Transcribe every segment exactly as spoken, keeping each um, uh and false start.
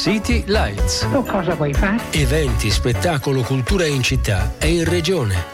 City Lights. Tu cosa vuoi fare? Eventi, spettacolo, cultura in città e in regione.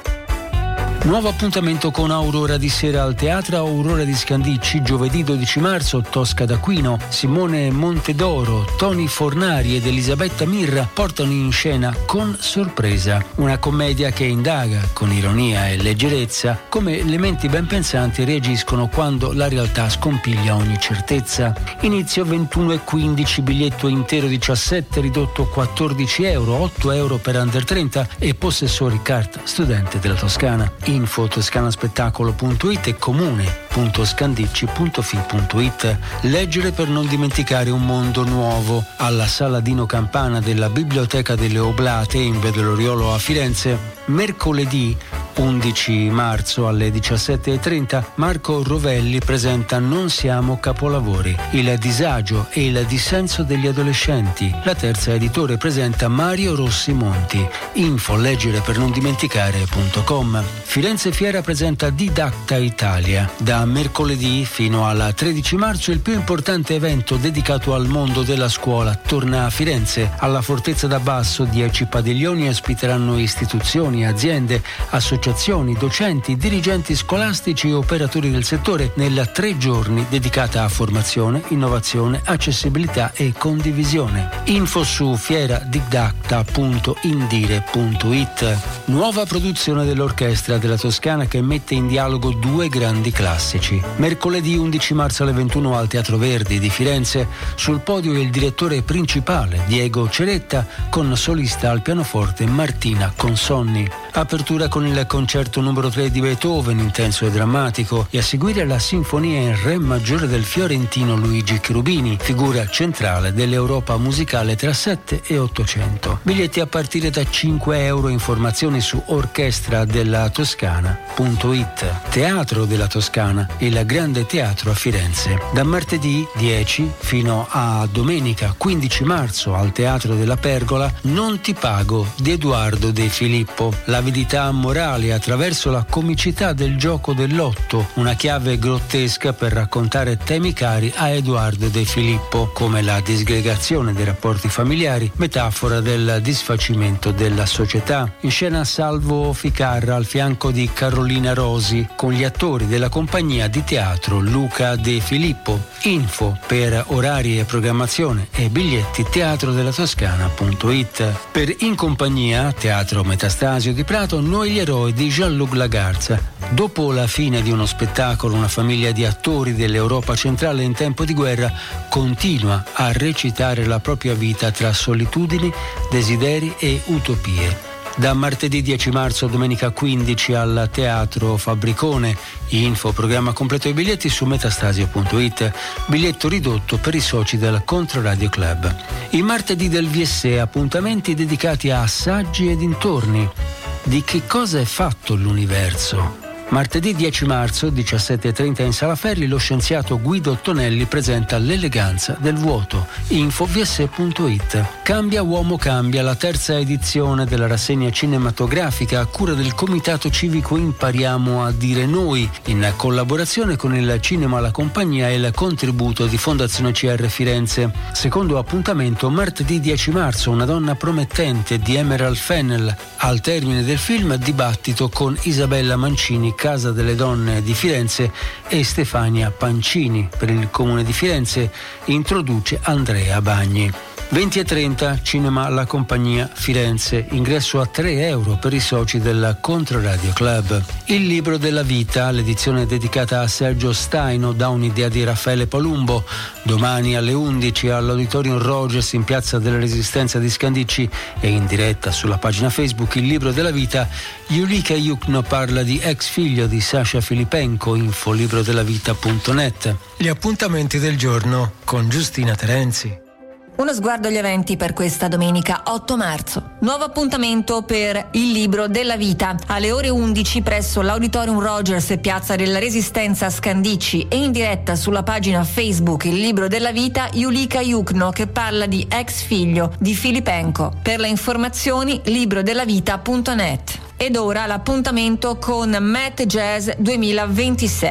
Nuovo appuntamento con Aurora di sera al Teatro Aurora di Scandicci, giovedì dodici marzo, Tosca d'Aquino, Simone Montedoro, Toni Fornari ed Elisabetta Mirra portano in scena Con sorpresa, una commedia che indaga, con ironia e leggerezza, come le menti ben pensanti reagiscono quando la realtà scompiglia ogni certezza. Inizio ventuno e quindici, biglietto intero diciassette, ridotto quattordici euro, otto euro per under trenta e possessori carta studente della Toscana. Info toscanaspettacolo punto it e comune punto scandicci punto fi punto it. Leggere per non dimenticare un mondo nuovo, alla Sala Dino Campana della Biblioteca delle Oblate in Via dell'Oriolo a Firenze. Mercoledì undici marzo alle diciassette e trenta Marco Rovelli presenta Non siamo capolavori, il disagio e il dissenso degli adolescenti. La terza editore presenta Mario Rossi Monti. Info leggere per non dimenticare punto com. Firenze Fiera presenta Didacta Italia. Da mercoledì fino al tredici marzo il più importante evento dedicato al mondo della scuola torna a Firenze. Alla Fortezza d'Abbasso dieci padiglioni ospiteranno istituzioni, aziende, associazioni, docenti, dirigenti scolastici e operatori del settore nella tre giorni dedicata a formazione, innovazione, accessibilità e condivisione. Info su fieradidacta punto indire punto it. Nuova produzione dell'Orchestra della Toscana che mette in dialogo due grandi classici. Mercoledì undici marzo alle ventuno al Teatro Verdi di Firenze. Sul podio il direttore principale Diego Ceretta con solista al pianoforte Martina Consonni. Apertura con il concerto numero tre di Beethoven, intenso e drammatico, e a seguire la sinfonia in re maggiore del fiorentino Luigi Cherubini, figura centrale dell'Europa musicale tra sette e ottocento. Biglietti a partire da cinque euro. Informazioni su orchestra della toscana punto it. Teatro della Toscana, il Grande Teatro a Firenze. Da martedì dieci fino a domenica quindici marzo al Teatro della Pergola Non ti pago di Edoardo De Filippo. L'avidità morale attraverso la comicità del gioco dell'otto, una chiave grottesca per raccontare temi cari a Edoardo De Filippo, come la disgregazione dei rapporti familiari, metafora del disfacimento della società. In scena Salvo Ficarra al fianco di Carolina Rosi, con gli attori della compagnia di teatro Luca De Filippo. Info per orari e programmazione e biglietti teatrodellatoscana punto it. Per In Compagnia, Teatro Metastasio di Prato, Noi gli eroi di Jean-Luc Lagarza. Dopo la fine di uno spettacolo, una famiglia di attori dell'Europa centrale in tempo di guerra continua a recitare la propria vita tra solitudini, desideri e utopie. Da martedì dieci marzo a domenica quindici al Teatro Fabbricone. Info, programma completo e biglietti su metastasio punto it. Biglietto ridotto per i soci del Controradio Club. I martedì del V S E, appuntamenti dedicati a saggi e dintorni. Di che cosa è fatto l'universo? Martedì dieci marzo, diciassette e trenta in Sala Ferri, lo scienziato Guido Tonelli presenta L'eleganza del vuoto. Info v s e punto it. Cambia uomo cambia, la terza edizione della rassegna cinematografica a cura del Comitato Civico Impariamo a dire noi, in collaborazione con il Cinema alla Compagnia e il contributo di Fondazione C R Firenze. Secondo appuntamento martedì dieci marzo, Una donna promettente di Emerald Fennell. Al termine del film, dibattito con Isabella Mancini, Casa delle Donne di Firenze, e Stefania Pancini per il Comune di Firenze. Introduce Andrea Bagni. venti e trenta Cinema alla Compagnia Firenze, ingresso a tre euro per i soci del Controradio Club. Il libro della vita, l'edizione dedicata a Sergio Staino da un'idea di Raffaele Palumbo. Domani alle undici all'Auditorium Rogers in Piazza della Resistenza di Scandicci e in diretta sulla pagina Facebook Il libro della vita. Julika Yukno parla di ex figlio di Sasha Filipenko. Info librodellavita punto net. Gli appuntamenti del giorno con Giustina Terenzi. Uno sguardo agli eventi per questa domenica otto marzo. Nuovo appuntamento per Il libro della vita alle ore undici presso l'Auditorium Rogers e Piazza della Resistenza a Scandicci e in diretta sulla pagina Facebook Il libro della vita Julika Yukno che parla di ex figlio di Filipenko. Per le informazioni librodellavita punto net. Ed ora l'appuntamento con Met Jazz duemilaventisei.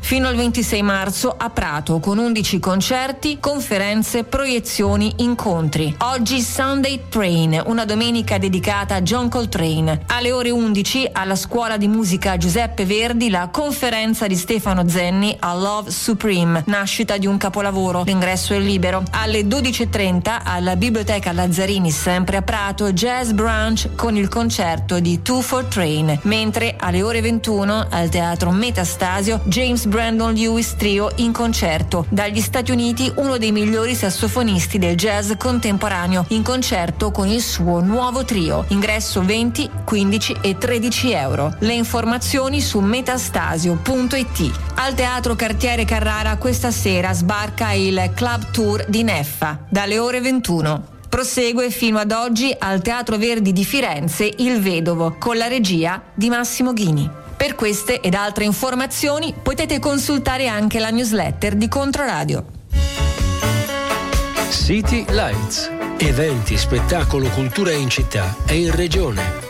Fino al ventisei marzo a Prato con undici concerti, conferenze, proiezioni, incontri. Oggi Sunday Train, una domenica dedicata a John Coltrane. Alle ore undici alla Scuola di Musica Giuseppe Verdi la conferenza di Stefano Zenni a Love Supreme, nascita di un capolavoro. L'ingresso è libero. Alle dodici e trenta alla Biblioteca Lazzarini, sempre a Prato, Jazz Brunch con il concerto di Two for Train. Mentre alle ore ventuno al Teatro Metastasio James Brandon Lewis Trio in concerto. Dagli Stati Uniti uno dei migliori sassofonisti del jazz contemporaneo in concerto con il suo nuovo trio. Ingresso venti, quindici e tredici euro. Le informazioni su metastasio punto it. Al Teatro Cartiere Carrara questa sera sbarca il Club Tour di Neffa dalle ore ventuno. Prosegue fino ad oggi al Teatro Verdi di Firenze Il Vedovo con la regia di Massimo Ghini. Per queste ed altre informazioni potete consultare anche la newsletter di Controradio. City Lights. Eventi, spettacolo, cultura in città e in regione.